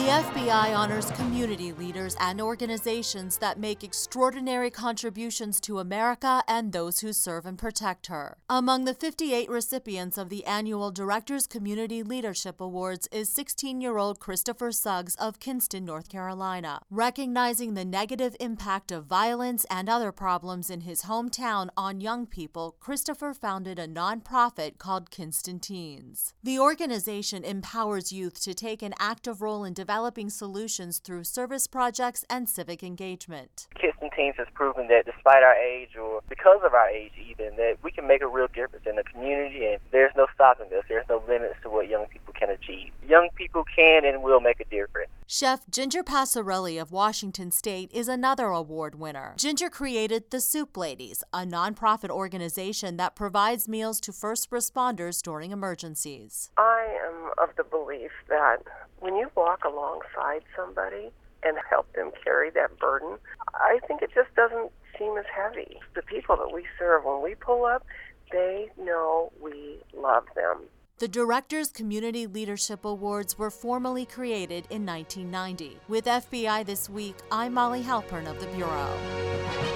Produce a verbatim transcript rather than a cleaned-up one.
F B I honors community leaders and organizations that make extraordinary contributions to America and those who serve and protect her. Among the fifty-eight recipients of the annual Directors Community Leadership Awards is sixteen-year-old Christopher Suggs of Kinston, North Carolina. Recognizing the negative impact of violence and other problems in his hometown on young people, Christopher founded a nonprofit called Kinston Teens. The organization empowers youth to take an active role in developing solutions through service projects and civic engagement. Kinston Teens has proven that despite our age, or because of our age even, that we can make a real difference in the community, and there's no stopping us. There's no limits to what young people can achieve. Young people can and will make a difference. Chef Ginger Passarelli of Washington State is another award winner. Ginger created the Soup Ladies, a nonprofit organization that provides meals to first responders during emergencies. I am of the belief that when you walk alongside somebody and help them carry that burden, I think it just doesn't seem as heavy. The people that we serve, when we pull up, they know we love them. The Directors Community Leadership Awards were formally created in nineteen ninety. With F B I This Week, I'm Molly Halpern of the Bureau.